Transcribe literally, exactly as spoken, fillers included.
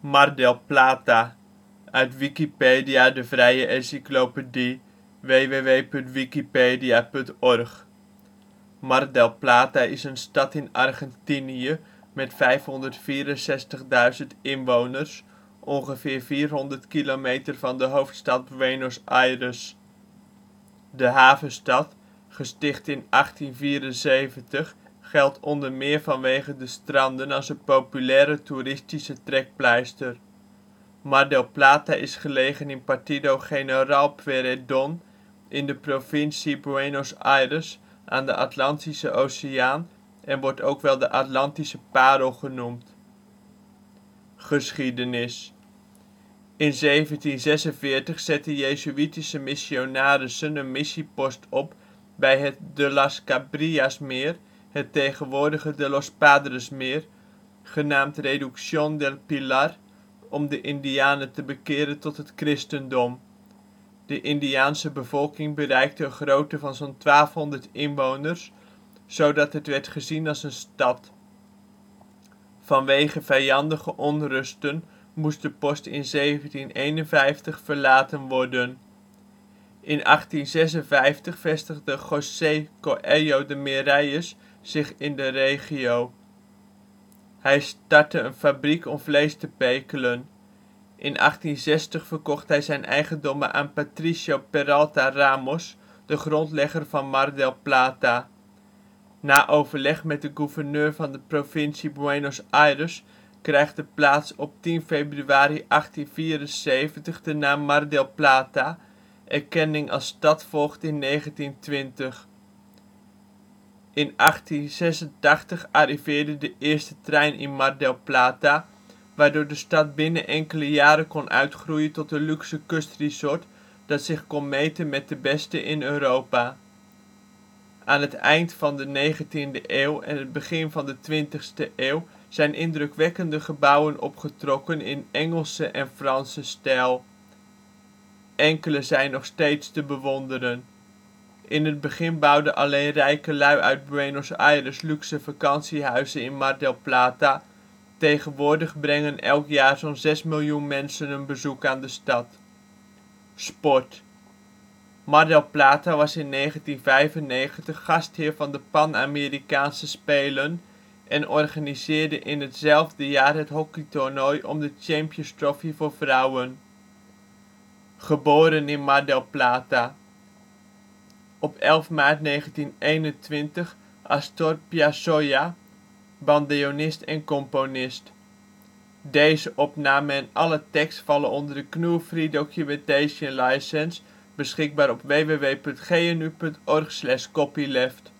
Mar del Plata, uit Wikipedia, de vrije encyclopedie. www punt wikipedia punt org. Mar del Plata is een stad in Argentinië met vijfhonderdvierenzestigduizend inwoners, ongeveer vierhonderd kilometer van de hoofdstad Buenos Aires. De havenstad, gesticht in achttien vierenzeventig, geldt onder meer vanwege de stranden als een populaire toeristische trekpleister. Mar del Plata is gelegen in partido General Pueyrredón in de provincie Buenos Aires aan de Atlantische Oceaan en wordt ook wel de Atlantische Parel genoemd. Geschiedenis In zeventien zesenveertig zetten jezuïtische missionarissen een missiepost op bij het De las Cabrillasmeer, het tegenwoordige De los Padresmeer, genaamd Reducción del Pilar, om de indianen te bekeren tot het christendom. De indiaanse bevolking bereikte een grootte van zo 'n twaalfhonderd inwoners, zodat het werd gezien als een stad. Vanwege vijandige onrusten moest de post in zeventien eenenvijftig verlaten worden. In achttien zesenvijftig vestigde José Coello de Mireles zich in de regio. Hij startte een fabriek om vlees te pekelen. In achttien zestig verkocht hij zijn eigendommen aan Patricio Peralta Ramos, de grondlegger van Mar del Plata. Na overleg met de gouverneur van de provincie Buenos Aires krijgt de plaats op tien februari achttien vierenzeventig de naam Mar del Plata, erkenning als stad volgt in negentien twintig. In achttien zesentachtig arriveerde de eerste trein in Mar del Plata, waardoor de stad binnen enkele jaren kon uitgroeien tot een luxe kustresort dat zich kon meten met de beste in Europa. Aan het eind van de negentiende eeuw en het begin van de twintigste eeuw zijn indrukwekkende gebouwen opgetrokken in Engelse en Franse stijl. Enkele zijn nog steeds te bewonderen. In het begin bouwden alleen rijke lui uit Buenos Aires luxe vakantiehuizen in Mar del Plata, tegenwoordig brengen elk jaar zo 'n zes miljoen mensen een bezoek aan de stad. Sport. Mar del Plata was in negentien vijfennegentig gastheer van de Pan-Amerikaanse Spelen en organiseerde in hetzelfde jaar het hockeytoernooi om de Champions Trophy voor vrouwen. Geboren in Mar del Plata op elf maart negentien eenentwintig Astor Piazzolla, bandeonist en componist. Deze opname en alle tekst vallen onder de G N U Free Documentation License, beschikbaar op w w w punt g n u punt org slash copyleft.